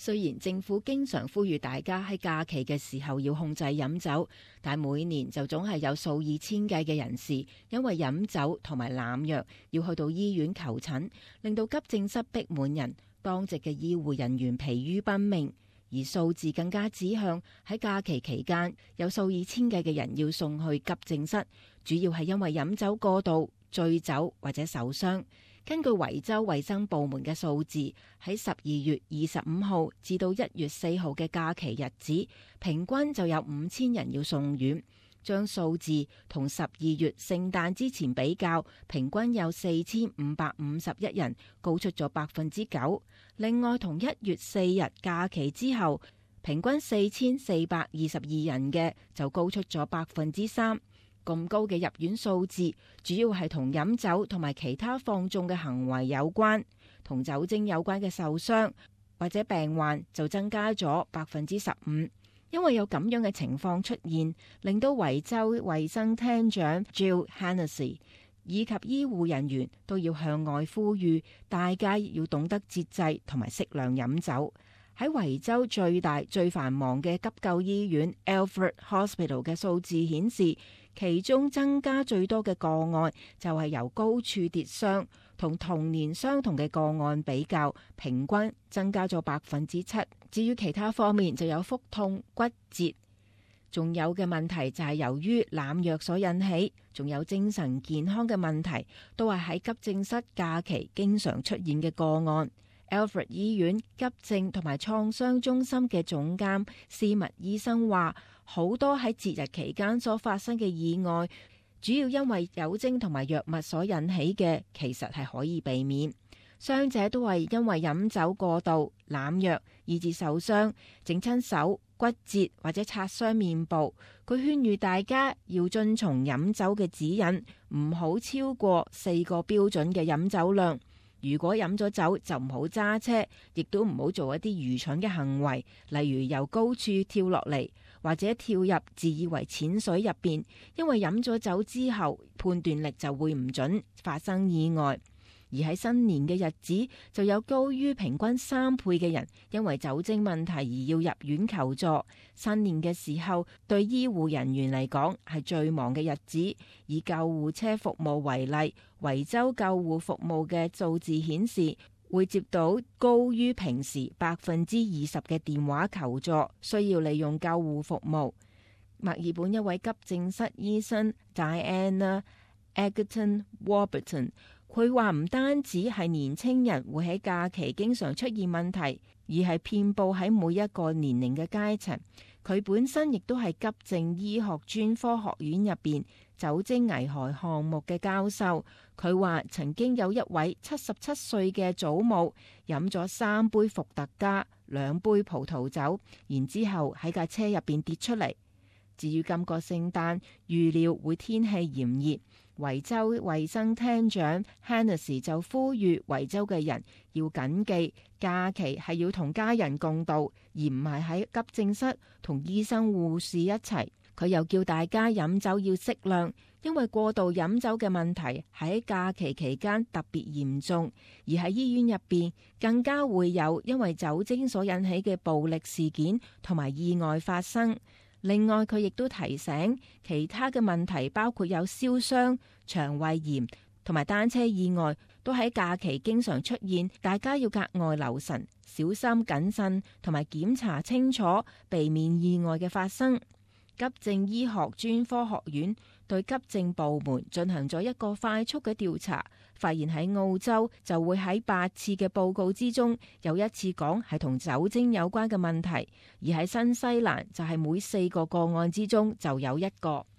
雖然政府經常呼籲大家喺假期嘅時候要控制飲酒，但每年就總係有數以千計嘅人士因為飲酒同埋濫藥要去到醫院求診，令到急症室逼滿人，當值嘅醫護人員疲於奔命。而數字更加指向喺假期期間有數以千計嘅人要送去急症室，主要係因為飲酒過度、醉酒或者受傷。根據維州衛生部門嘅數字，喺12月25號至到1月4號嘅假期日子，平均就有5000人要送院。將數字同12月聖誕之前比較，平均有4551人，高出咗9%。另外，同1月4日假期之後，平均4422人嘅就高出咗3%。咁高嘅入院數字，主要係同飲酒同埋其他放縱嘅行為有關，同酒精有關嘅受傷或者病患就增加咗15%。因為有咁樣嘅情況出現，令到維州衛生廳長 Jill Hennessy 以及醫護人員都要向外呼籲，大家要懂得節制同埋適量飲酒。喺維州最大最繁忙嘅急救醫院 Alfred Hospital 嘅數字顯示，其中增加最多嘅個案就係由高處跌傷，同同年相同嘅個案比較，平均增加咗7%。至於其他方面就有腹痛、骨折，仲有嘅問題就係由於濫藥所引起，仲有精神健康嘅問題，都係喺急症室假期經常出現嘅個案。Alfred 醫院急症同埋創傷中心嘅總監斯密醫生話，好多喺節日期間所發生嘅意外，主要因為酒精同埋藥物所引起嘅，其實係可以避免。傷者都係因為飲酒過度、濫藥，以致受傷，整親手、骨折或者擦傷面部。佢勸喻大家要遵從飲酒嘅指引，唔好超過4個標準嘅飲酒量。如果飲咗酒就唔好揸車，亦都唔好做一啲愚蠢嘅行為，例如由高處跳落嚟，或者跳入自以為淺水入邊，因為飲咗酒之後判斷力就會唔準，發生意外。而喺新年嘅日子，就有高於平均3倍嘅人因為酒精問題而要入院求助。新年嘅時候，對醫護人員嚟講係最忙嘅日子。以救護車服務為例，維州救護服務嘅數字顯示，會接到高於平時20%嘅電話求助，需要利用救護服務。墨爾本一位急症室醫生 Diana Egerton Warburton，佢話唔單止係年青人會喺假期經常出現問題，而係遍佈喺每一個年齡嘅階層。佢本身亦都係急症醫學專科學院入邊酒精危害項目嘅教授。佢話曾經有一位77歲嘅祖母飲咗3杯伏特加、2杯葡萄酒，然之後喺架車入邊跌出嚟。至於今個聖誕，預料會天氣炎熱，維州衛生廳長 Hennessy 就呼籲維州嘅人要謹記，假期係要同家人共度，而唔係喺急症室同醫生護士一齊。佢又叫大家飲酒要適量，因為過度飲酒嘅問題喺假期期間特別嚴重，而喺醫院入邊更加會有因為酒精所引起嘅暴力事件同埋意外發生。另外，佢亦都提醒其他嘅問題，包括有燒傷、腸胃炎同埋單車意外，都喺假期經常出現。大家要格外留神、小心謹慎，同埋檢查清楚，避免意外嘅發生。急症醫學專科學院對急症部門進行咗一個快速嘅調查，發現喺澳洲就會喺8次嘅報告之中有1次講係同酒精有關嘅問題，而喺新西蘭就係每4個個案之中就有1個。